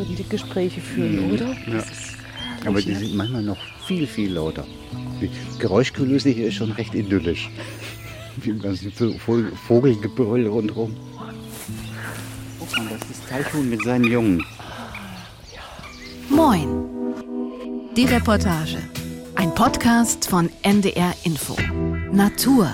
würden die Gespräche führen, oder? Ja. Aber die sind manchmal noch viel, viel lauter. Die Geräuschkulisse hier ist schon recht idyllisch. Mit dem ganzen Vogelgebrüll rundherum. Guck mal, das ist Teichhuhn mit seinen Jungen. Moin. Die Reportage. Ein Podcast von NDR Info. Natur.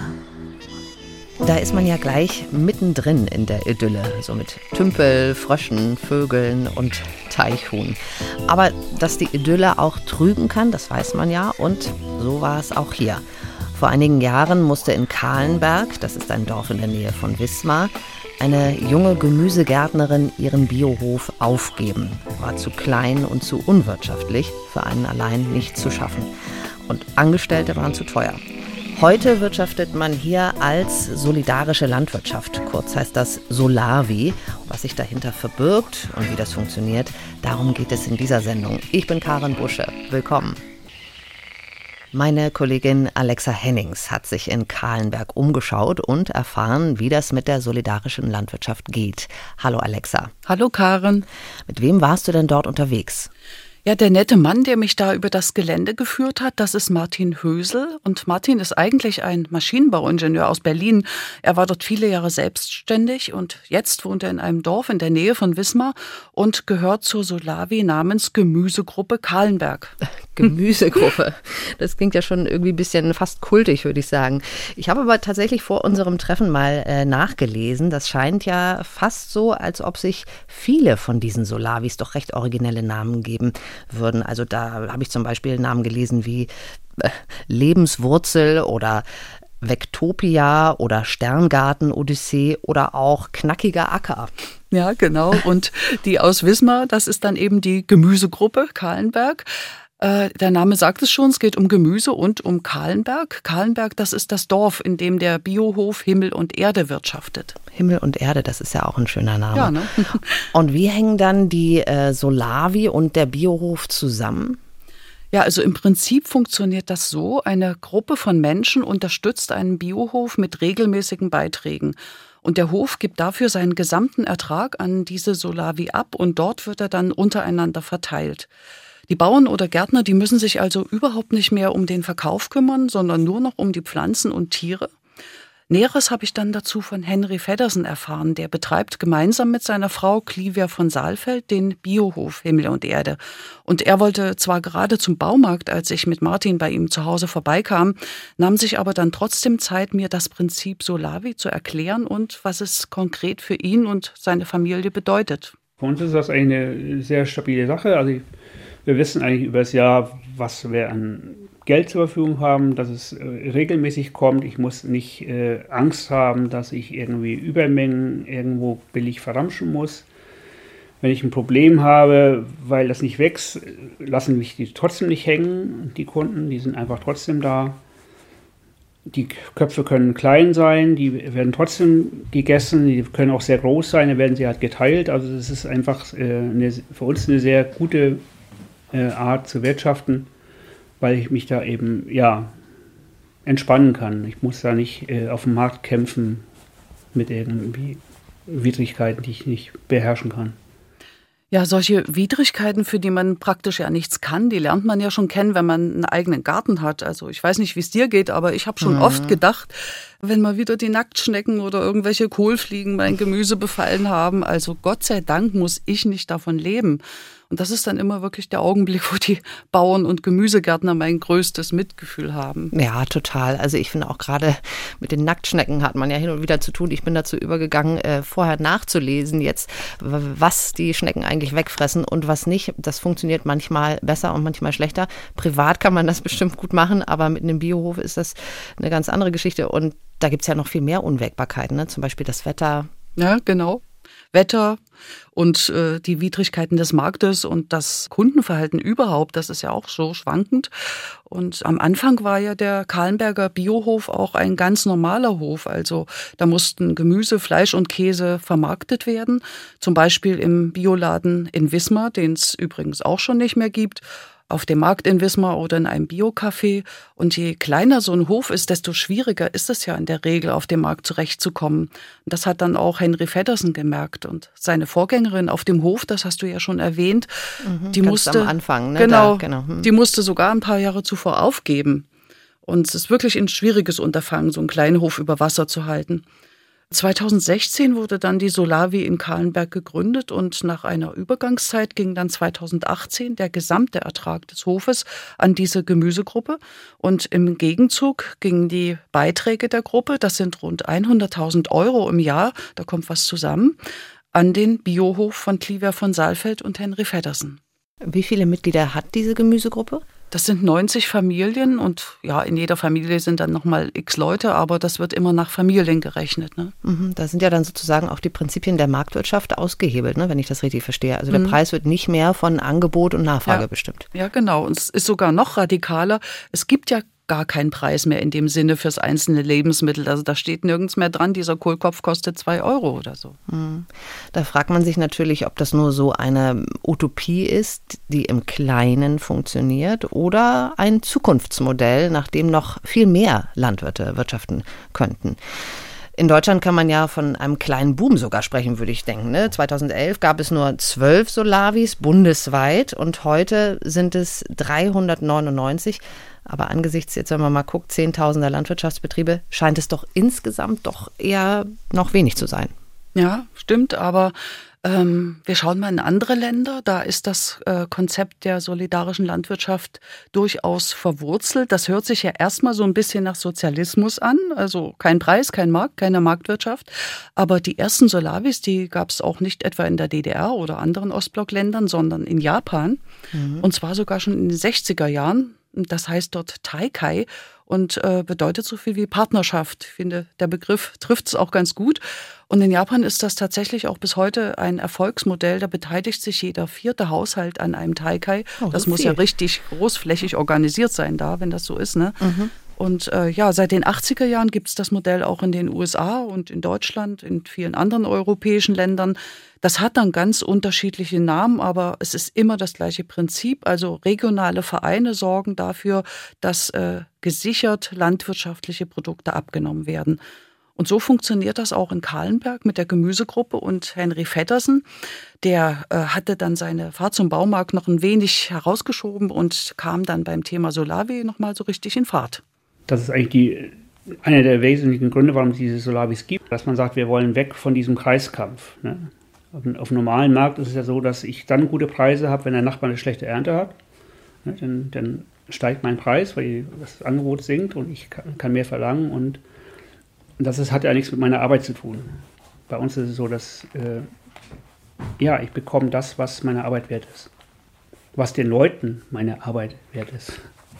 Da ist man ja gleich mittendrin in der Idylle, so mit Tümpel, Fröschen, Vögeln und Teichhuhn. Aber dass die Idylle auch trügen kann, das weiß man ja, und so war es auch hier. Vor einigen Jahren musste in Kahlenberg, das ist ein Dorf in der Nähe von Wismar, eine junge Gemüsegärtnerin ihren Biohof aufgeben. War zu klein und zu unwirtschaftlich, für einen allein nicht zu schaffen. Und Angestellte waren zu teuer. Heute wirtschaftet man hier als solidarische Landwirtschaft. Kurz heißt das Solavi. Was sich dahinter verbirgt und wie das funktioniert, darum geht es in dieser Sendung. Ich bin Karin Busche. Willkommen. Meine Kollegin Alexa Hennings hat sich in Kahlenberg umgeschaut und erfahren, wie das mit der solidarischen Landwirtschaft geht. Hallo Alexa. Hallo Karin. Mit wem warst du denn dort unterwegs? Ja, der nette Mann, der mich da über das Gelände geführt hat, das ist Martin Hösel. Und Martin ist eigentlich ein Maschinenbauingenieur aus Berlin. Er war dort viele Jahre selbstständig und jetzt wohnt er in einem Dorf in der Nähe von Wismar und gehört zur Solavi namens Gemüsegruppe Kahlenberg. Gemüsegruppe. Das klingt ja schon irgendwie ein bisschen fast kultig, würde ich sagen. Ich habe aber tatsächlich vor unserem Treffen mal nachgelesen. Das scheint ja fast so, als ob sich viele von diesen Solavis doch recht originelle Namen geben würden. Also da habe ich zum Beispiel Namen gelesen wie Lebenswurzel oder Vektopia oder Sterngarten-Odyssee oder auch Knackiger Acker. Ja, genau. Und die aus Wismar, das ist dann eben die Gemüsegruppe Kahlenberg. Der Name sagt es schon, es geht um Gemüse und um Kahlenberg. Kahlenberg, das ist das Dorf, in dem der Biohof Himmel und Erde wirtschaftet. Himmel und Erde, das ist ja auch ein schöner Name. Ja, ne? Und wie hängen dann die Solavi und der Biohof zusammen? Ja, also im Prinzip funktioniert das so, eine Gruppe von Menschen unterstützt einen Biohof mit regelmäßigen Beiträgen. Und der Hof gibt dafür seinen gesamten Ertrag an diese Solavi ab und dort wird er dann untereinander verteilt. Die Bauern oder Gärtner, die müssen sich also überhaupt nicht mehr um den Verkauf kümmern, sondern nur noch um die Pflanzen und Tiere. Näheres habe ich dann dazu von Henry Feddersen erfahren. Der betreibt gemeinsam mit seiner Frau Clivia von Saalfeld den Biohof Himmel und Erde. Und er wollte zwar gerade zum Baumarkt, als ich mit Martin bei ihm zu Hause vorbeikam, nahm sich aber dann trotzdem Zeit, mir das Prinzip Solavi zu erklären und was es konkret für ihn und seine Familie bedeutet. Für uns ist das eine sehr stabile Sache. Also wir wissen eigentlich über das Jahr, was wir an Geld zur Verfügung haben, dass es regelmäßig kommt. Ich muss nicht Angst haben, dass ich irgendwie Übermengen irgendwo billig verramschen muss. Wenn ich ein Problem habe, weil das nicht wächst, lassen mich die trotzdem nicht hängen, die Kunden, die sind einfach trotzdem da. Die Köpfe können klein sein, die werden trotzdem gegessen, die können auch sehr groß sein, dann werden sie halt geteilt. Also das ist einfach für uns eine sehr gute Art zu wirtschaften, weil ich mich da eben entspannen kann. Ich muss da nicht auf dem Markt kämpfen mit irgendwie Widrigkeiten, die ich nicht beherrschen kann. Ja, solche Widrigkeiten, für die man praktisch ja nichts kann, die lernt man ja schon kennen, wenn man einen eigenen Garten hat. Also ich weiß nicht, wie es dir geht, aber ich habe schon oft gedacht, wenn mal wieder die Nacktschnecken oder irgendwelche Kohlfliegen mein Gemüse befallen haben, also Gott sei Dank muss ich nicht davon leben. Und das ist dann immer wirklich der Augenblick, wo die Bauern und Gemüsegärtner mein größtes Mitgefühl haben. Ja, total. Also ich finde auch gerade mit den Nacktschnecken hat man ja hin und wieder zu tun. Ich bin dazu übergegangen, vorher nachzulesen jetzt, was die Schnecken eigentlich wegfressen und was nicht. Das funktioniert manchmal besser und manchmal schlechter. Privat kann man das bestimmt gut machen, aber mit einem Biohof ist das eine ganz andere Geschichte. Und da gibt es ja noch viel mehr Unwägbarkeiten, ne? Zum Beispiel das Wetter. Ja, genau. Wetter und die Widrigkeiten des Marktes und das Kundenverhalten überhaupt, das ist ja auch so schwankend. Und am Anfang war ja der Kahlenberger Biohof auch ein ganz normaler Hof. Also da mussten Gemüse, Fleisch und Käse vermarktet werden. Zum Beispiel im Bioladen in Wismar, den es übrigens auch schon nicht mehr gibt. auf dem Markt in Wismar oder in einem Biocafé. Und je kleiner so ein Hof ist, desto schwieriger ist es ja in der Regel, auf dem Markt zurechtzukommen. Und das hat dann auch Henry Feddersen gemerkt. Und seine Vorgängerin auf dem Hof, das hast du ja schon erwähnt, die musste am Anfang, ne? Genau, Die musste sogar ein paar Jahre zuvor aufgeben. Und es ist wirklich ein schwieriges Unterfangen, so einen kleinen Hof über Wasser zu halten. 2016 wurde dann die Solawi in Kahlenberg gegründet und nach einer Übergangszeit ging dann 2018 der gesamte Ertrag des Hofes an diese Gemüsegruppe und im Gegenzug gingen die Beiträge der Gruppe, das sind rund 100.000 € im Jahr, da kommt was zusammen, an den Biohof von Cliver von Saalfeld und Henry Feddersen. Wie viele Mitglieder hat diese Gemüsegruppe? Das sind 90 Familien und ja, in jeder Familie sind dann nochmal x Leute, aber das wird immer nach Familien gerechnet. Ne? Da sind ja dann sozusagen auch die Prinzipien der Marktwirtschaft ausgehebelt, ne, wenn ich das richtig verstehe. Also der Preis wird nicht mehr von Angebot und Nachfrage bestimmt. Ja, genau. Und es ist sogar noch radikaler. Es gibt ja gar keinen Preis mehr in dem Sinne fürs einzelne Lebensmittel. Also da steht nirgends mehr dran, dieser Kohlkopf kostet 2 € oder so. Da fragt man sich natürlich, ob das nur so eine Utopie ist, die im Kleinen funktioniert oder ein Zukunftsmodell, nach dem noch viel mehr Landwirte wirtschaften könnten. In Deutschland kann man ja von einem kleinen Boom sogar sprechen, würde ich denken. Ne? 2011 gab es nur 12 Solawis bundesweit und heute sind es 399. Aber angesichts, jetzt wenn man mal guckt, 10.000er Landwirtschaftsbetriebe, scheint es doch insgesamt doch eher noch wenig zu sein. Ja, stimmt, aber wir schauen mal in andere Länder. Da ist das Konzept der solidarischen Landwirtschaft durchaus verwurzelt. Das hört sich ja erstmal so ein bisschen nach Sozialismus an. Also kein Preis, kein Markt, keine Marktwirtschaft. Aber die ersten Solawis, die gab es auch nicht etwa in der DDR oder anderen Ostblockländern, sondern in Japan. Und zwar sogar schon in den 60er Jahren. Das heißt dort Taikai und bedeutet so viel wie Partnerschaft. Ich finde, der Begriff trifft es auch ganz gut. Und in Japan ist das tatsächlich auch bis heute ein Erfolgsmodell. Da beteiligt sich jeder 4. Haushalt an einem Taikai. Das muss ja richtig großflächig organisiert sein da, wenn das so ist. Ne? Und seit den 80er Jahren gibt es das Modell auch in den USA und in Deutschland, in vielen anderen europäischen Ländern. Das hat dann ganz unterschiedliche Namen, aber es ist immer das gleiche Prinzip. Also regionale Vereine sorgen dafür, dass gesichert landwirtschaftliche Produkte abgenommen werden. Und so funktioniert das auch in Kahlenberg mit der Gemüsegruppe und Henry Feddersen. Der hatte dann seine Fahrt zum Baumarkt noch ein wenig herausgeschoben und kam dann beim Thema Solawi nochmal so richtig in Fahrt. Das ist eigentlich einer der wesentlichen Gründe, warum es diese Solawis gibt, dass man sagt, wir wollen weg von diesem Kreiskampf. Ne? Auf dem normalen Markt ist es ja so, dass ich dann gute Preise habe, wenn der Nachbar eine schlechte Ernte hat. Ne? Dann steigt mein Preis, weil das Angebot sinkt und ich kann mehr verlangen. Und das hat ja nichts mit meiner Arbeit zu tun. Bei uns ist es so, dass ich bekomme das, was meine Arbeit wert ist. Was den Leuten meine Arbeit wert ist.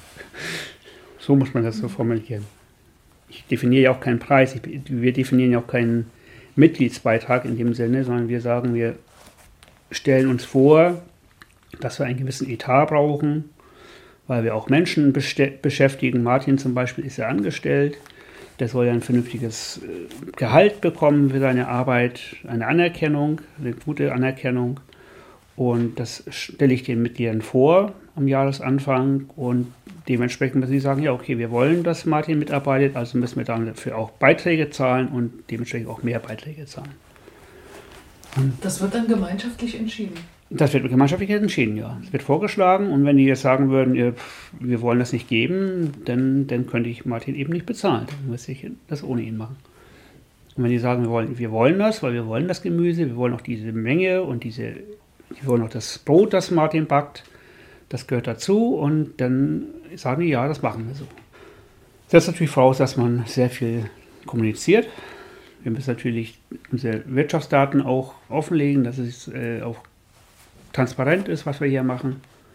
So muss man das so formulieren. Ich definiere ja auch keinen Preis, wir definieren ja auch keinen Mitgliedsbeitrag in dem Sinne, sondern wir sagen, wir stellen uns vor, dass wir einen gewissen Etat brauchen, weil wir auch Menschen beschäftigen. Martin zum Beispiel ist ja angestellt, der soll ja ein vernünftiges Gehalt bekommen für seine Arbeit, eine Anerkennung, eine gute Anerkennung. Und das stelle ich den Mitgliedern vor am Jahresanfang und dementsprechend müssen sie sagen, ja okay, wir wollen, dass Martin mitarbeitet, also müssen wir dafür auch Beiträge zahlen und dementsprechend auch mehr Beiträge zahlen. Und das wird dann gemeinschaftlich entschieden? Das wird gemeinschaftlich entschieden, ja. Es wird vorgeschlagen und wenn die jetzt sagen würden, wir wollen das nicht geben, dann könnte ich Martin eben nicht bezahlen. Dann müsste ich das ohne ihn machen. Und wenn die sagen, wir wollen das, weil wir wollen das Gemüse, wir wollen auch diese Menge und wir wollen auch das Brot, das Martin backt, das gehört dazu und dann sagen die, ja, das machen wir so. Das setzt natürlich voraus, dass man sehr viel kommuniziert. Wir müssen natürlich unsere Wirtschaftsdaten auch offenlegen, dass es auch transparent ist, was wir hier machen.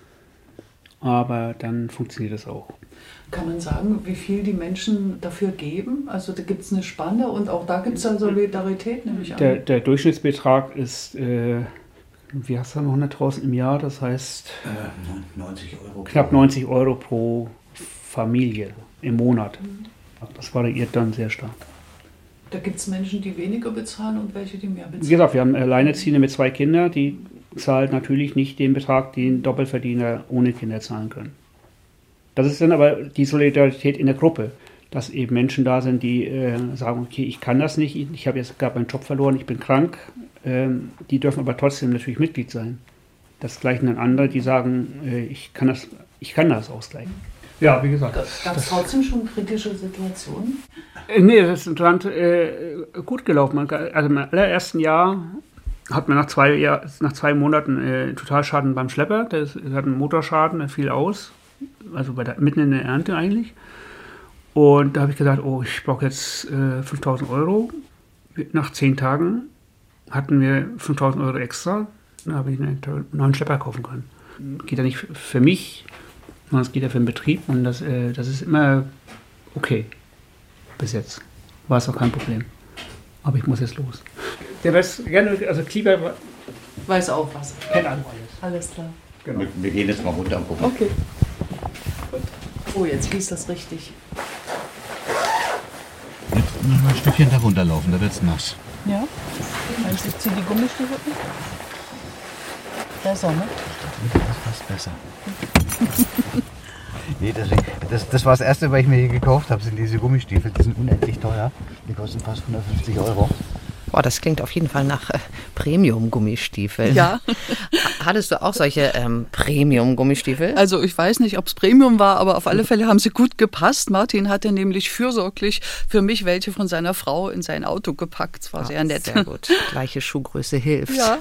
Aber dann funktioniert das auch. Kann man sagen, wie viel die Menschen dafür geben? Also da gibt es eine Spanne und auch da gibt es dann Solidarität, nehme ich an. Der Durchschnittsbetrag ist, wie hast du noch 100.000 im Jahr? Das heißt 90 Euro. Knapp 90 Euro pro Familie im Monat. Das variiert dann sehr stark. Da gibt es Menschen, die weniger bezahlen und welche, die mehr bezahlen. Wie gesagt, wir haben Alleinerziehende mit 2 Kindern, die zahlt natürlich nicht den Betrag, den Doppelverdiener ohne Kinder zahlen können. Das ist dann aber die Solidarität in der Gruppe, dass eben Menschen da sind, die sagen, okay, ich kann das nicht, ich habe jetzt gerade meinen Job verloren, ich bin krank, die dürfen aber trotzdem natürlich Mitglied sein. Das gleichen dann andere, die sagen, ich kann das ausgleichen. Ja, wie gesagt. Gab es trotzdem schon kritische Situationen? Nee, das ist gut gelaufen. Also im allerersten Jahr hat man nach 2 Monaten Totalschaden beim Schlepper. Der hat einen Motorschaden, der fiel aus. Also mitten in der Ernte eigentlich. Und da habe ich gesagt, ich brauche jetzt 5.000 Euro. Nach 10 Tagen hatten wir 5.000 Euro extra. Da habe ich einen neuen Schlepper kaufen können. Geht ja nicht für mich, sondern es geht ja für den Betrieb. Und das ist immer okay. Bis jetzt war es auch kein Problem. Aber ich muss jetzt los. Der Rest, gerne, also Klieber Weiß auch was. kennt alles. Alles klar. Genau. Wir gehen jetzt mal runter und gucken. Okay. Oh, jetzt fließt das richtig. Jetzt müssen wir ein Stückchen da runterlaufen, da wird es nass. Ja? Meinst du, ich ziehe die Gummistiefel an? Besser, ne? Das ist fast besser. Nee, das war das erste, was ich mir hier gekauft habe, sind diese Gummistiefel. Die sind unendlich teuer. Die kosten fast 150 Euro. Boah, das klingt auf jeden Fall nach Premium-Gummistiefeln. Ja. Hattest du auch solche Premium-Gummistiefel? Also ich weiß nicht, ob es Premium war, aber auf alle Fälle haben sie gut gepasst. Martin hatte nämlich fürsorglich für mich welche von seiner Frau in sein Auto gepackt. Das war sehr nett. Sehr gut. Gleiche Schuhgröße hilft. Ja.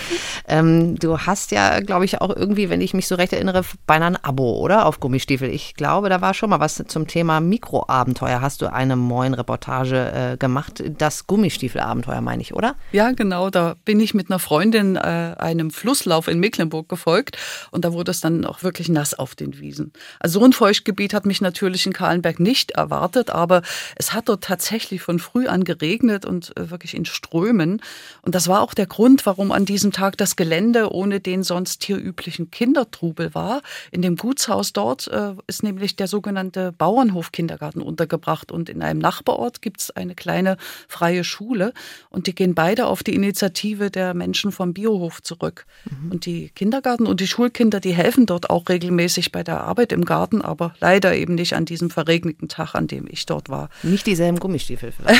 Du hast ja, glaube ich, auch irgendwie, wenn ich mich so recht erinnere, beinahe ein Abo, oder? Auf Gummistiefel. Ich glaube, da war schon mal was zum Thema Mikroabenteuer. Hast du eine Moin-Reportage gemacht? Das Gummistiefelabenteuer, meine ich, oder? Ja, genau. Da bin ich mit einer Freundin einem Flusslauf in Mecklenburg gefolgt und da wurde es dann auch wirklich nass auf den Wiesen. Also so ein Feuchtgebiet hat mich natürlich in Kahlenberg nicht erwartet, aber es hat dort tatsächlich von früh an geregnet und wirklich in Strömen. Und das war auch der Grund, warum an diesem Tag das Gelände ohne den sonst hier üblichen Kindertrubel war. In dem Gutshaus dort ist nämlich der sogenannte Bauernhof-Kindergarten untergebracht und in einem Nachbarort gibt es eine kleine freie Schule. Und die gehen beide auf die Initiative der Menschen vom Biohof zurück. Und die Kindergarten- und die Schulkinder, die helfen dort auch regelmäßig bei der Arbeit im Garten, aber leider eben nicht an diesem verregneten Tag, an dem ich dort war. Nicht dieselben Gummistiefel vielleicht.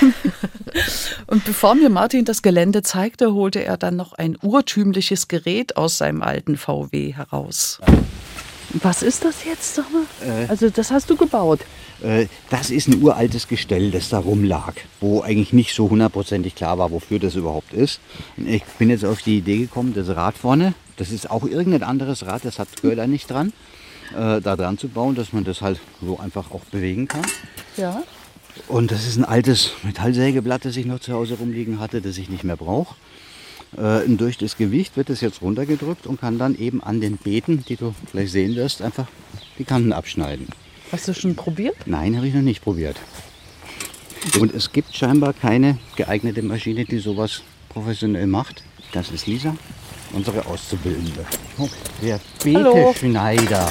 Und bevor mir Martin das Gelände zeigte, holte er dann noch ein urtümliches Gerät aus seinem alten VW heraus. Was ist das jetzt, sag mal? Also das hast du gebaut. Das ist ein uraltes Gestell, das da rumlag, wo eigentlich nicht so hundertprozentig klar war, wofür das überhaupt ist. Und ich bin jetzt auf die Idee gekommen, das Rad vorne, das ist auch irgendein anderes Rad, das hat Förder nicht dran, da dran zu bauen, dass man das halt so einfach auch bewegen kann. Ja. Und das ist ein altes Metallsägeblatt, das ich noch zu Hause rumliegen hatte, das ich nicht mehr brauche. Und durch das Gewicht wird es jetzt runtergedrückt und kann dann eben an den Beeten, die du vielleicht sehen wirst, einfach die Kanten abschneiden. Hast du schon probiert? Nein, habe ich noch nicht probiert. Und es gibt scheinbar keine geeignete Maschine, die sowas professionell macht. Das ist Lisa, unsere Auszubildende. Oh, der Beeteschneider.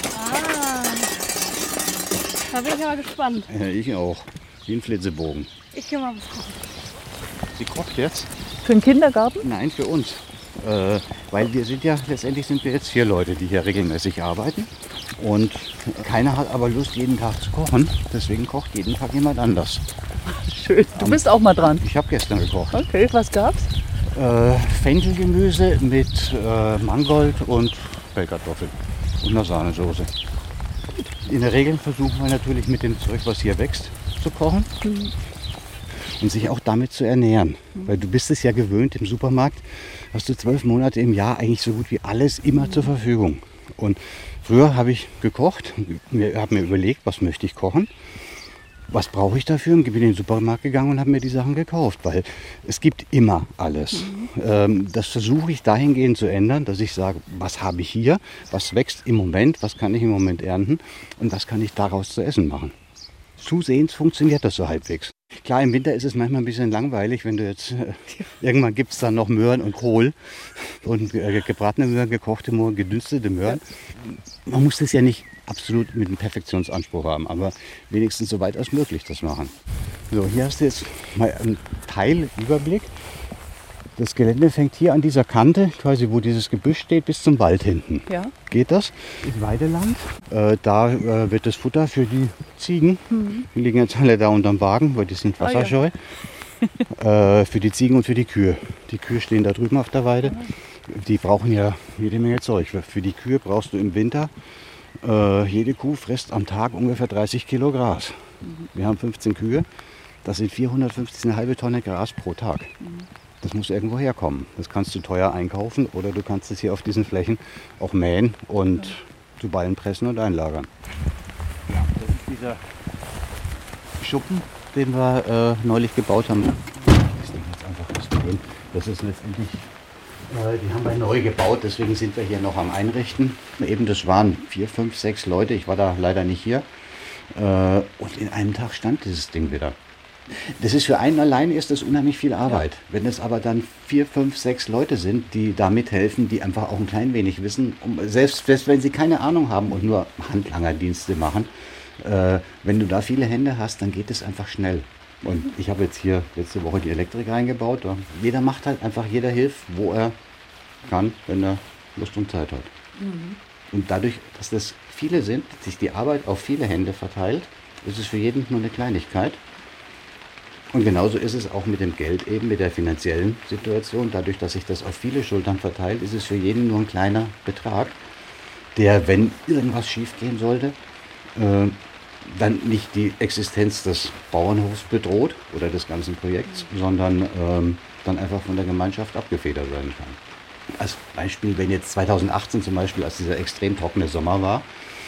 Da bin ich aber gespannt. Ja, ich auch. Wie ein Flitzebogen. Ich gehe mal was kochen. Sie kocht jetzt? Für den Kindergarten? Nein, für uns. Weil letztendlich sind wir jetzt 4 Leute, die hier regelmäßig arbeiten. Und keiner hat aber Lust, jeden Tag zu kochen. Deswegen kocht jeden Tag jemand anders. Schön. Du bist auch mal dran. Ich habe gestern gekocht. Okay, was gab's? Fenchelgemüse mit Mangold und Pellkartoffeln und einer Sahnesoße. In der Regel versuchen wir natürlich mit dem Zeug, was hier wächst, zu kochen. Und sich auch damit zu ernähren. Weil du bist es ja gewöhnt, im Supermarkt hast du 12 Monate im Jahr eigentlich so gut wie alles immer zur Verfügung. Und früher habe ich gekocht, habe mir überlegt, was möchte ich kochen, was brauche ich dafür und bin in den Supermarkt gegangen und habe mir die Sachen gekauft, weil es gibt immer alles. Das versuche ich dahingehend zu ändern, dass ich sage, was habe ich hier, was wächst im Moment, was kann ich im Moment ernten und was kann ich daraus zu essen machen. Zusehends funktioniert das so halbwegs. Klar, im Winter ist es manchmal ein bisschen langweilig, wenn du jetzt, irgendwann gibt es dann noch Möhren und Kohl und gebratene Möhren, gekochte Möhren, gedünstete Möhren. Man muss das ja nicht absolut mit einem Perfektionsanspruch haben, aber wenigstens so weit als möglich das machen. So, hier hast du jetzt mal einen Teilüberblick. Das Gelände fängt hier an dieser Kante, quasi wo dieses Gebüsch steht, bis zum Wald hinten. Ja. Geht das? Ist Weideland. Da wird das Futter für die Ziegen. Die liegen jetzt alle da unterm Wagen, weil die sind wasserscheu. Für die Ziegen und für die Kühe. Die Kühe stehen da drüben auf der Weide. Die brauchen ja jede Menge Zeug. Für die Kühe brauchst du im Winter, jede Kuh frisst am Tag ungefähr 30 Kilo Gras. Wir haben 15 Kühe. Das sind 450, eine halbe Tonne Gras pro Tag. Das muss irgendwo herkommen. Das kannst du teuer einkaufen oder du kannst es hier auf diesen Flächen auch mähen und zu Ballen pressen und einlagern. Ja, das ist dieser Schuppen, den wir neulich gebaut haben. Das ist letztendlich, die haben wir neu gebaut, deswegen sind wir hier noch am Einrichten. Eben, das waren 4, 5, 6 Leute, ich war da leider nicht hier. Und in einem Tag stand dieses Ding wieder. Das ist für einen allein ist das unheimlich viel Arbeit. Ja. Wenn es aber dann 4, 5, 6 Leute sind, die da mithelfen, die einfach auch ein klein wenig wissen, selbst wenn sie keine Ahnung haben und nur Handlangerdienste machen, wenn du da viele Hände hast, dann geht es einfach schnell. Und ich habe jetzt hier letzte Woche die Elektrik reingebaut. Jeder macht halt einfach, jeder hilft, wo er kann, wenn er Lust und Zeit hat. Und dadurch, dass das viele sind, sich die Arbeit auf viele Hände verteilt, ist es für jeden nur eine Kleinigkeit. Und genauso ist es auch mit dem Geld eben, mit der finanziellen Situation. Dadurch, dass sich das auf viele Schultern verteilt, ist es für jeden nur ein kleiner Betrag, der, wenn irgendwas schief gehen sollte, dann nicht die Existenz des Bauernhofs bedroht oder des ganzen Projekts, sondern dann einfach von der Gemeinschaft abgefedert werden kann. Als Beispiel, wenn jetzt 2018 zum Beispiel, als dieser extrem trockene Sommer war,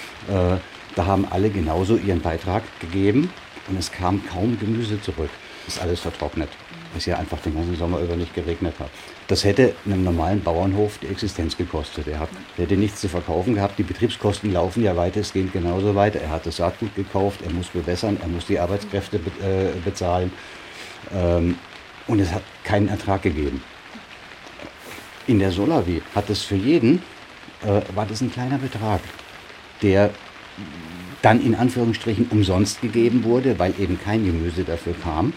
da haben alle genauso ihren Beitrag gegeben und es kam kaum Gemüse zurück. Ist alles vertrocknet, weil es ja einfach den ganzen Sommer über nicht geregnet hat. Das hätte einem normalen Bauernhof die Existenz gekostet. Er hätte nichts zu verkaufen gehabt. Die Betriebskosten laufen ja weitestgehend genauso weiter. Er hat das Saatgut gekauft, er muss bewässern, er muss die Arbeitskräfte bezahlen. Und es hat keinen Ertrag gegeben. In der Solawi hat es für jeden, war das ein kleiner Betrag, der dann in Anführungsstrichen umsonst gegeben wurde, weil eben kein Gemüse dafür kam.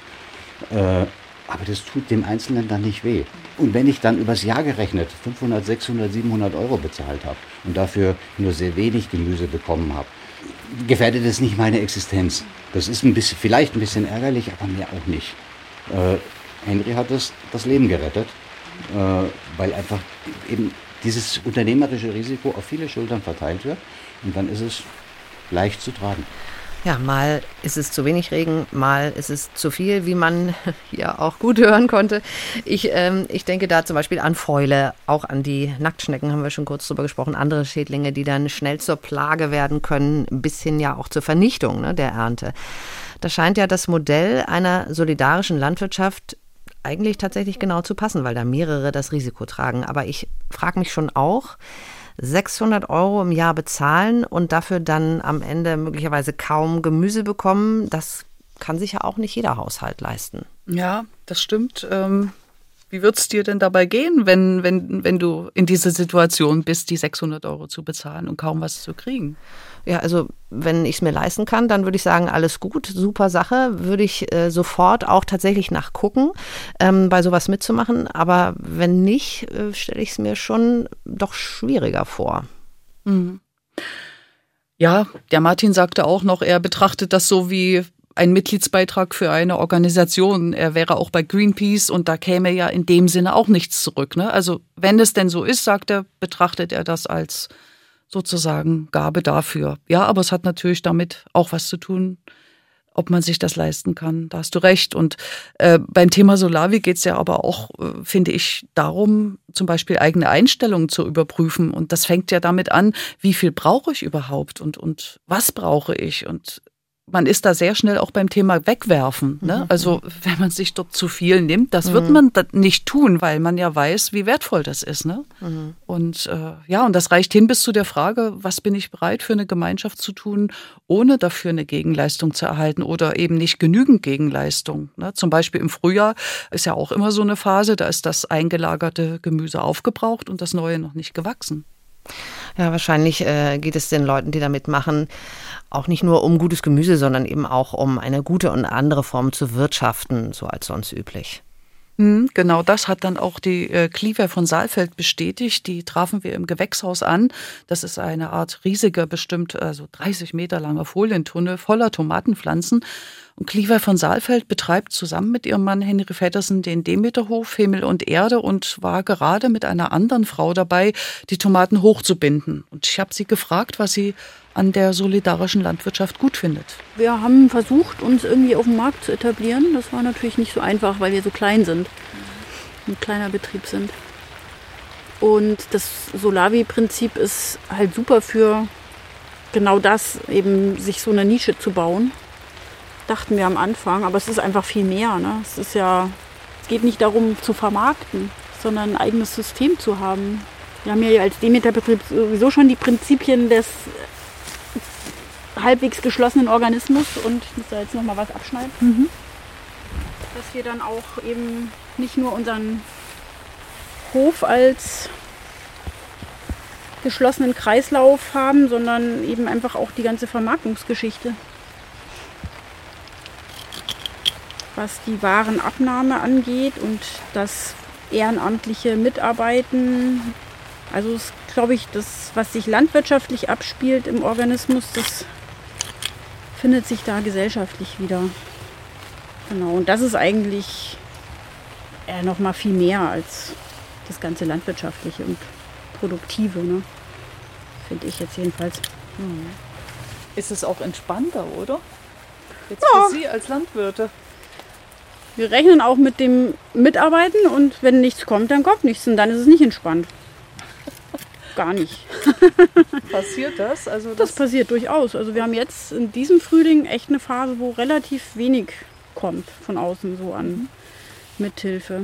Aber das tut dem Einzelnen dann nicht weh. Und wenn ich dann übers Jahr gerechnet 500, 600, 700 Euro bezahlt habe und dafür nur sehr wenig Gemüse bekommen habe, gefährdet es nicht meine Existenz. Das ist vielleicht ein bisschen ärgerlich, aber mehr auch nicht. Henry hat das Leben gerettet, weil einfach eben dieses unternehmerische Risiko auf viele Schultern verteilt wird und dann ist es leicht zu tragen. Ja, mal ist es zu wenig Regen, mal ist es zu viel, wie man hier auch gut hören konnte. Ich denke da zum Beispiel an Fäule, auch an die Nacktschnecken haben wir schon kurz drüber gesprochen, andere Schädlinge, die dann schnell zur Plage werden können, bis hin ja auch zur Vernichtung der Ernte. Da scheint ja das Modell einer solidarischen Landwirtschaft eigentlich tatsächlich genau zu passen, weil da mehrere das Risiko tragen. Aber ich frage mich schon auch, 600 Euro im Jahr bezahlen und dafür dann am Ende möglicherweise kaum Gemüse bekommen, das kann sich ja auch nicht jeder Haushalt leisten. Ja, das stimmt. Wie wird es dir denn dabei gehen, wenn du in dieser Situation bist, die 600 Euro zu bezahlen und kaum was zu kriegen? Ja, also wenn ich es mir leisten kann, dann würde ich sagen, alles gut, super Sache, würde ich sofort auch tatsächlich nachgucken, bei sowas mitzumachen. Aber wenn nicht, stelle ich es mir schon doch schwieriger vor. Mhm. Ja, der Martin sagte auch noch, er betrachtet das so wie ein Mitgliedsbeitrag für eine Organisation. Er wäre auch bei Greenpeace und da käme ja in dem Sinne auch nichts zurück. Ne? Also wenn es denn so ist, sagt er, betrachtet er das als sozusagen Gabe dafür. Ja, aber es hat natürlich damit auch was zu tun, ob man sich das leisten kann. Da hast du recht. Und beim Thema Solawi geht es ja aber auch, finde ich, darum, zum Beispiel eigene Einstellungen zu überprüfen. Und das fängt ja damit an, wie viel brauche ich überhaupt und was brauche ich? Und man ist da sehr schnell auch beim Thema Wegwerfen. Ne? Also wenn man sich dort zu viel nimmt, das wird man nicht tun, weil man ja weiß, wie wertvoll das ist. Ne? Und und das reicht hin bis zu der Frage, was bin ich bereit für eine Gemeinschaft zu tun, ohne dafür eine Gegenleistung zu erhalten oder eben nicht genügend Gegenleistung. Ne? Zum Beispiel im Frühjahr ist ja auch immer so eine Phase, da ist das eingelagerte Gemüse aufgebraucht und das neue noch nicht gewachsen. Ja, wahrscheinlich geht es den Leuten, die da mitmachen, auch nicht nur um gutes Gemüse, sondern eben auch um eine gute und andere Form zu wirtschaften, so als sonst üblich. Genau das hat dann auch die Cliver von Saalfeld bestätigt. Die trafen wir im Gewächshaus an. Das ist eine Art riesiger, bestimmt 30 Meter langer Folientunnel voller Tomatenpflanzen. Und Cliver von Saalfeld betreibt zusammen mit ihrem Mann Henry Vettersen den Demeterhof Himmel und Erde und war gerade mit einer anderen Frau dabei, die Tomaten hochzubinden. Und ich habe sie gefragt, was sie an der solidarischen Landwirtschaft gut findet. Wir haben versucht, uns irgendwie auf dem Markt zu etablieren. Das war natürlich nicht so einfach, weil wir so klein sind. Ein kleiner Betrieb sind. Und das Solavi-Prinzip ist halt super für genau das, eben sich so eine Nische zu bauen. Dachten wir am Anfang, aber es ist einfach viel mehr. Ne? Es geht nicht darum zu vermarkten, sondern ein eigenes System zu haben. Wir haben ja als Demeter-Betrieb sowieso schon die Prinzipien des halbwegs geschlossenen Organismus und ich muss da jetzt nochmal was abschneiden. Dass wir dann auch eben nicht nur unseren Hof als geschlossenen Kreislauf haben, sondern eben einfach auch die ganze Vermarktungsgeschichte. Was die Warenabnahme angeht und das ehrenamtliche Mitarbeiten. Also ist, glaube ich, das, was sich landwirtschaftlich abspielt im Organismus, das findet sich da gesellschaftlich wieder. Genau, und das ist eigentlich noch mal viel mehr als das ganze Landwirtschaftliche und Produktive, ne? Finde ich jetzt jedenfalls. Ist es auch entspannter, oder? Jetzt Ja. für Sie als Landwirte. Wir rechnen auch mit dem Mitarbeiten und wenn nichts kommt, dann kommt nichts und dann ist es nicht entspannt. Gar nicht. Passiert das? Also Das passiert durchaus. Also wir haben jetzt in diesem Frühling echt eine Phase, wo relativ wenig kommt von außen so an Mithilfe.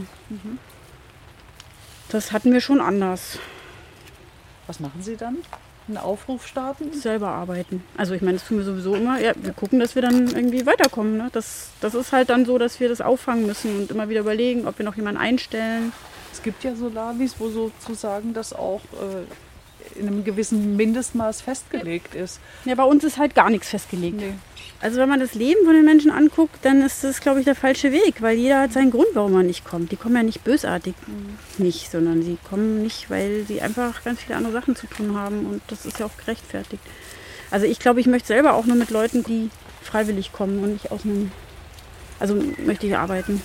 Das hatten wir schon anders. Was machen Sie dann? Einen Aufruf starten? Selber arbeiten. Also ich meine, das tun wir sowieso immer. Ja, wir gucken, dass wir dann irgendwie weiterkommen. Ne? Das ist halt dann so, dass wir das auffangen müssen und immer wieder überlegen, ob wir noch jemanden einstellen. Es gibt ja Solavis, wo sozusagen das auch in einem gewissen Mindestmaß festgelegt ist. Ja, bei uns ist halt gar nichts festgelegt. Nee. Also wenn man das Leben von den Menschen anguckt, dann ist das, glaube ich, der falsche Weg, weil jeder hat seinen Grund, warum er nicht kommt. Die kommen ja nicht bösartig nicht, sondern sie kommen nicht, weil sie einfach ganz viele andere Sachen zu tun haben und das ist ja auch gerechtfertigt. Also ich glaube, ich möchte selber auch nur mit Leuten, die freiwillig kommen und nicht aus einem, also möchte ich arbeiten.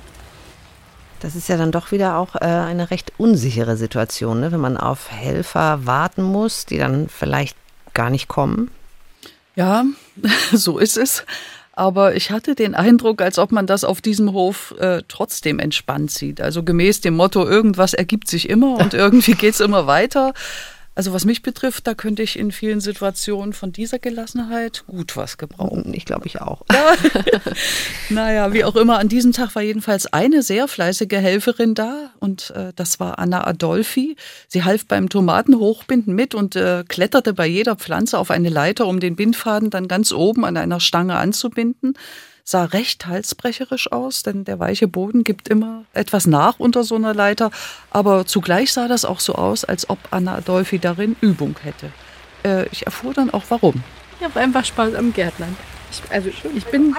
Das ist ja dann doch wieder auch eine recht unsichere Situation, ne? Wenn man auf Helfer warten muss, die dann vielleicht gar nicht kommen. Ja, so ist es. Aber ich hatte den Eindruck, als ob man das auf diesem Hof trotzdem entspannt sieht. Also gemäß dem Motto, irgendwas ergibt sich immer und irgendwie geht es immer weiter. Also was mich betrifft, da könnte ich in vielen Situationen von dieser Gelassenheit gut was gebrauchen. Ich glaube, ich auch. Ja. Naja, wie auch immer, an diesem Tag war jedenfalls eine sehr fleißige Helferin da und das war Anna Adolfi. Sie half beim Tomatenhochbinden mit und kletterte bei jeder Pflanze auf eine Leiter, um den Bindfaden dann ganz oben an einer Stange anzubinden. Sah recht halsbrecherisch aus, denn der weiche Boden gibt immer etwas nach unter so einer Leiter. Aber zugleich sah das auch so aus, als ob Anna Adolfi darin Übung hätte. Ich erfuhr dann auch, warum. Ich habe einfach Spaß am Gärtnern. Ich bin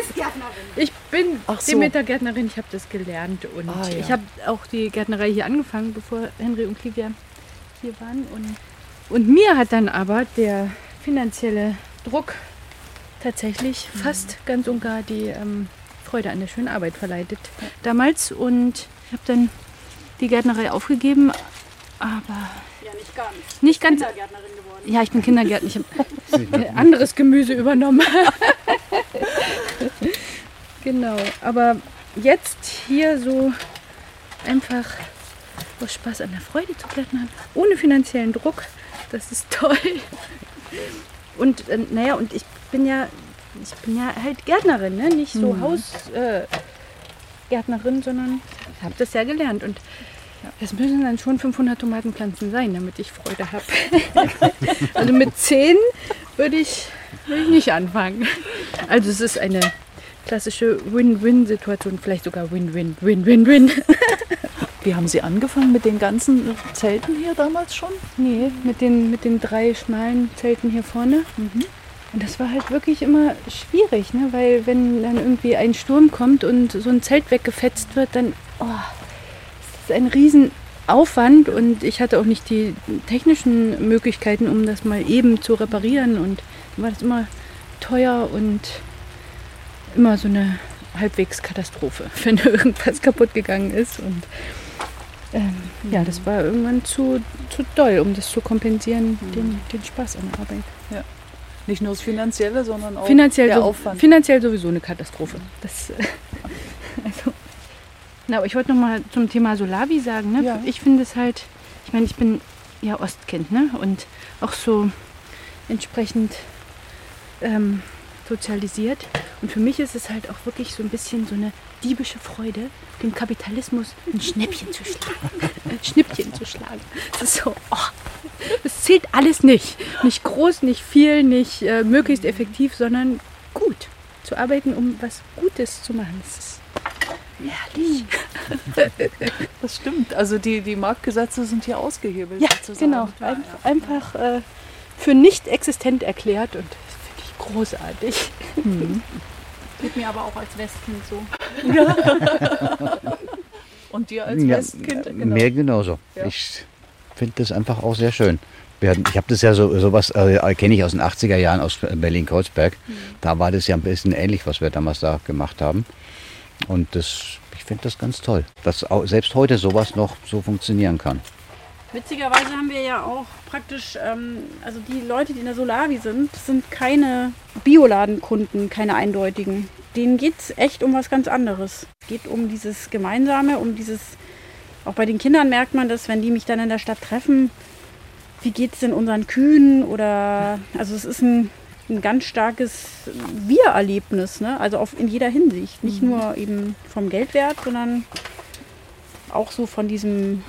Demeter-Gärtnerin, ich habe das gelernt. Und ja. ich habe auch die Gärtnerei hier angefangen, bevor Henry und Cliver hier waren. Und mir hat dann aber der finanzielle Druck tatsächlich fast ganz und gar die Freude an der schönen Arbeit verleitet damals. Und ich habe dann die Gärtnerei aufgegeben, aber Ja, nicht ganz. nicht ganz. Kindergärtnerin geworden. Ja, ich bin Kindergärtnerin. Ich habe anderes Gemüse übernommen. Genau, aber jetzt hier so einfach aus Spaß an der Freude zu gärtnern, ohne finanziellen Druck, das ist toll. Und und ich bin ja halt Gärtnerin, ne? Nicht so Hausgärtnerin, sondern ich habe das ja gelernt. Und das müssen dann schon 500 Tomatenpflanzen sein, damit ich Freude habe. Also mit 10 würde ich nicht anfangen. Also es ist eine klassische Win-Win-Situation, vielleicht sogar Win-Win-Win-Win-Win. Wie haben Sie angefangen mit den ganzen Zelten hier damals schon? Nee, mit den 3 schmalen Zelten hier vorne. Und das war halt wirklich immer schwierig, ne? Weil wenn dann irgendwie ein Sturm kommt und so ein Zelt weggefetzt wird, dann das ist ein Riesenaufwand und ich hatte auch nicht die technischen Möglichkeiten, um das mal eben zu reparieren und dann war das immer teuer und immer so eine halbwegs Katastrophe, wenn irgendwas kaputt gegangen ist und das war irgendwann zu doll, um das zu kompensieren, den Spaß an der Arbeit. Ja. Nicht nur das Finanzielle, sondern auch der Aufwand. Finanziell sowieso eine Katastrophe. Aber ich wollte noch mal zum Thema Solavi sagen. Ne? Ja. Ich finde es halt, ich meine, ich bin ja Ostkind, ne? Und auch so entsprechend sozialisiert. Und für mich ist es halt auch wirklich so ein bisschen so eine diebische Freude, dem Kapitalismus ein Schnippchen zu schlagen. Das ist so, das zählt alles nicht. Nicht groß, nicht viel, nicht möglichst effektiv, sondern gut zu arbeiten, um was Gutes zu machen. Das ist herrlich. Das stimmt. Also die Marktgesetze sind hier ausgehebelt. Ja, sozusagen. genau. Einfach für nicht existent erklärt und das finde ich großartig. Geht mir aber auch als Westkind so. Und dir als Westkind? Genau. Mir genauso. Ja. Ich finde das einfach auch sehr schön. Ich habe das ja sowas kenne ich aus den 80er Jahren aus Berlin-Kreuzberg. Da war das ja ein bisschen ähnlich, was wir damals da gemacht haben. Und ich finde das ganz toll, dass selbst heute sowas noch so funktionieren kann. Witzigerweise haben wir ja auch praktisch, also die Leute, die in der Solavi sind keine Bioladenkunden, keine eindeutigen. Denen geht es echt um was ganz anderes. Es geht um dieses Gemeinsame, auch bei den Kindern merkt man das, wenn die mich dann in der Stadt treffen, wie geht es denn unseren Kühen also es ist ein ganz starkes Wir-Erlebnis, ne? Also in jeder Hinsicht. Nicht nur eben vom Geldwert, sondern auch so von diesem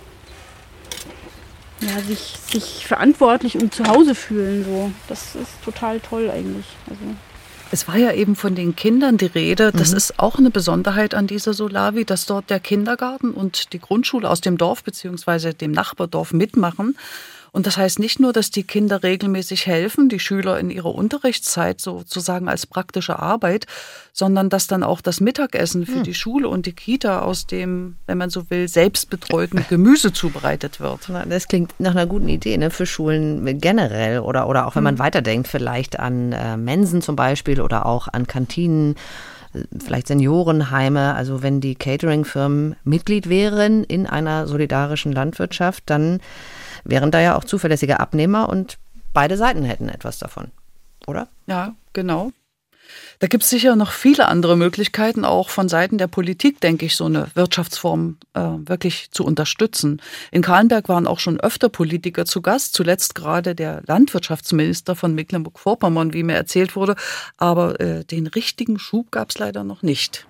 sich verantwortlich und zu Hause fühlen. So. Das ist total toll eigentlich. Also. Es war ja eben von den Kindern die Rede. Das ist auch eine Besonderheit an dieser Solavi, dass dort der Kindergarten und die Grundschule aus dem Dorf bzw. dem Nachbardorf mitmachen. Und das heißt nicht nur, dass die Kinder regelmäßig helfen, die Schüler in ihrer Unterrichtszeit sozusagen als praktische Arbeit, sondern dass dann auch das Mittagessen für die Schule und die Kita aus dem, wenn man so will, selbstbetreuten Gemüse zubereitet wird. Das klingt nach einer guten Idee, ne, für Schulen generell oder auch wenn man weiterdenkt, vielleicht an Mensen zum Beispiel oder auch an Kantinen, vielleicht Seniorenheime. Also wenn die Catering-Firmen Mitglied wären in einer solidarischen Landwirtschaft, dann wären da ja auch zuverlässige Abnehmer und beide Seiten hätten etwas davon, oder? Ja, genau. Da gibt es sicher noch viele andere Möglichkeiten, auch von Seiten der Politik, denke ich, so eine Wirtschaftsform wirklich zu unterstützen. In Kahlenberg waren auch schon öfter Politiker zu Gast, zuletzt gerade der Landwirtschaftsminister von Mecklenburg-Vorpommern, wie mir erzählt wurde. Aber den richtigen Schub gab es leider noch nicht.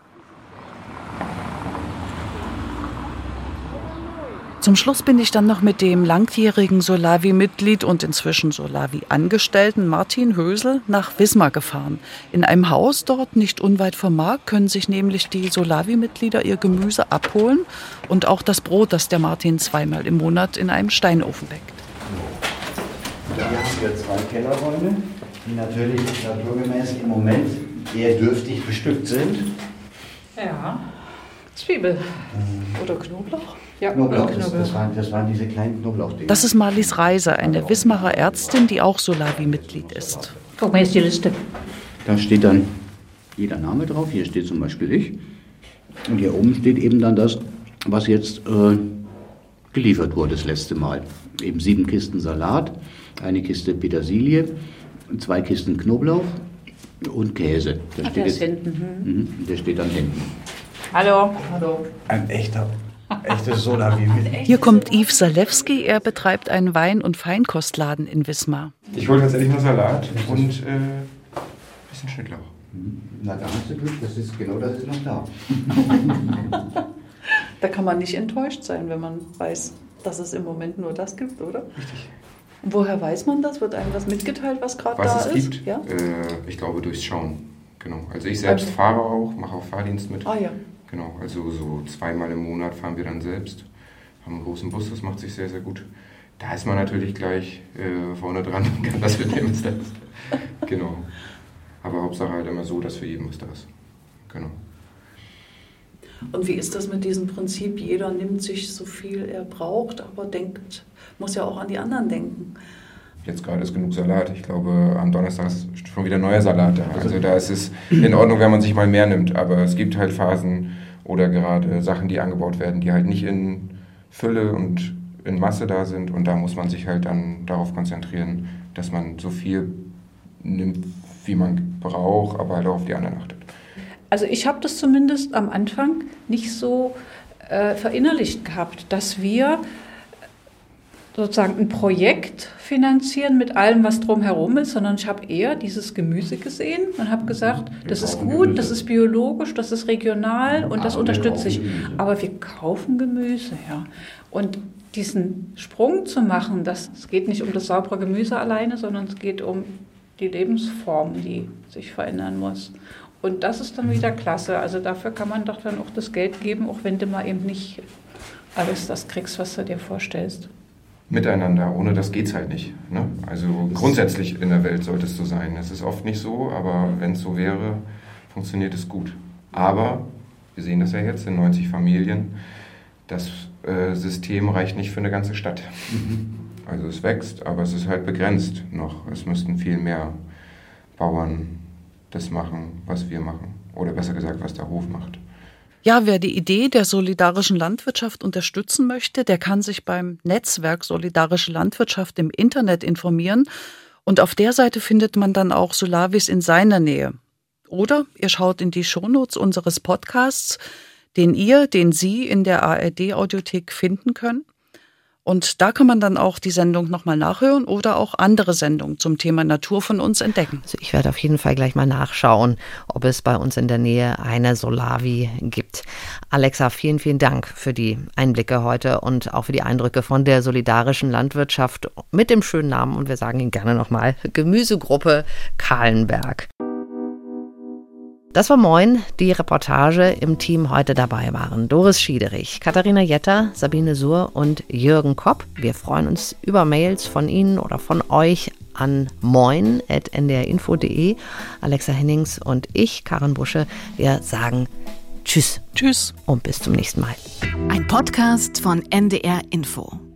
Zum Schluss bin ich dann noch mit dem langjährigen Solavi-Mitglied und inzwischen Solavi-Angestellten Martin Hösel nach Wismar gefahren. In einem Haus dort, nicht unweit vom Markt, können sich nämlich die Solavi-Mitglieder ihr Gemüse abholen und auch das Brot, das der Martin zweimal im Monat in einem Steinofen bäckt. Hier haben wir 2 Kellerräume, die natürlich naturgemäß im Moment eher dürftig bestückt sind. Ja, Zwiebel oder Knoblauch. Ja, Knoblauch, das waren diese kleinen Knoblauchdinger. Das ist Marlies Reiser, eine Wismarer Ärztin, die auch Solavi-Mitglied ist. Guck mal, hier ist die Liste. Da steht dann jeder Name drauf. Hier steht zum Beispiel ich. Und hier oben steht eben dann das, was jetzt geliefert wurde das letzte Mal. Eben 7 Kisten Salat, 1 Kiste Petersilie, 2 Kisten Knoblauch und Käse. Der steht jetzt hinten. Der steht dann hinten. Hallo. Ein echtes Solavi. Hier kommt Yves Salewski, er betreibt einen Wein- und Feinkostladen in Wismar. Ich wollte tatsächlich nur Salat und ein bisschen Schnittlauch. Na, da hast du Glück, das ist noch da. Da kann man nicht enttäuscht sein, wenn man weiß, dass es im Moment nur das gibt, oder? Richtig. Und woher weiß man das? Wird einem was mitgeteilt, was gerade da ist? Was es gibt? Ja? Ich glaube durchs Schauen. Genau. Also ich selbst fahre auch, mache auch Fahrdienst mit. Ah ja. Genau, also so 2-mal im Monat fahren wir dann selbst. Haben einen großen Bus, das macht sich sehr, sehr gut. Da ist man natürlich gleich vorne dran und kann das mitnehmen selbst. Genau. Aber Hauptsache halt immer so, dass für jeden was da ist. Genau. Und wie ist das mit diesem Prinzip, jeder nimmt sich so viel er braucht, aber muss ja auch an die anderen denken? Jetzt gerade ist genug Salat. Ich glaube, am Donnerstag ist schon wieder neuer Salat da. Also da ist es in Ordnung, wenn man sich mal mehr nimmt. Aber es gibt halt Phasen oder gerade Sachen, die angebaut werden, die halt nicht in Fülle und in Masse da sind. Und da muss man sich halt dann darauf konzentrieren, dass man so viel nimmt, wie man braucht, aber halt auch auf die anderen achtet. Also ich habe das zumindest am Anfang nicht so verinnerlicht gehabt, dass wir sozusagen ein Projekt finanzieren mit allem, was drumherum ist, sondern ich habe eher dieses Gemüse gesehen und habe gesagt, das ist gut, das ist biologisch, das ist regional und das unterstütze ich. Aber wir kaufen Gemüse, ja. Und diesen Sprung zu machen, es geht nicht um das saubere Gemüse alleine, sondern es geht um die Lebensform, die sich verändern muss. Und das ist dann wieder klasse. Also dafür kann man doch dann auch das Geld geben, auch wenn du mal eben nicht alles das kriegst, was du dir vorstellst. Miteinander, ohne das geht's halt nicht. Ne? Also grundsätzlich in der Welt sollte es so sein. Es ist oft nicht so, aber wenn es so wäre, funktioniert es gut. Aber, wir sehen das ja jetzt in 90 Familien, das System reicht nicht für eine ganze Stadt. Also es wächst, aber es ist halt begrenzt noch. Es müssten viel mehr Bauern das machen, was wir machen. Oder besser gesagt, was der Hof macht. Ja, wer die Idee der solidarischen Landwirtschaft unterstützen möchte, der kann sich beim Netzwerk Solidarische Landwirtschaft im Internet informieren. Und auf der Seite findet man dann auch Solavis in seiner Nähe. Oder ihr schaut in die Shownotes unseres Podcasts, den Sie in der ARD-Audiothek finden können. Und da kann man dann auch die Sendung nochmal nachhören oder auch andere Sendungen zum Thema Natur von uns entdecken. Also ich werde auf jeden Fall gleich mal nachschauen, ob es bei uns in der Nähe eine Solavi gibt. Alexa, vielen, vielen Dank für die Einblicke heute und auch für die Eindrücke von der solidarischen Landwirtschaft mit dem schönen Namen. Und wir sagen Ihnen gerne nochmal Gemüsegruppe Kahlenberg. Das war Moin, die Reportage. Im Team heute dabei waren Doris Schiederich, Katharina Jetter, Sabine Suhr und Jürgen Kopp. Wir freuen uns über Mails von Ihnen oder von euch an moin@ndrinfo.de. Alexa Hennings und ich, Karin Busche, wir sagen Tschüss. Tschüss. Und bis zum nächsten Mal. Ein Podcast von NDR Info.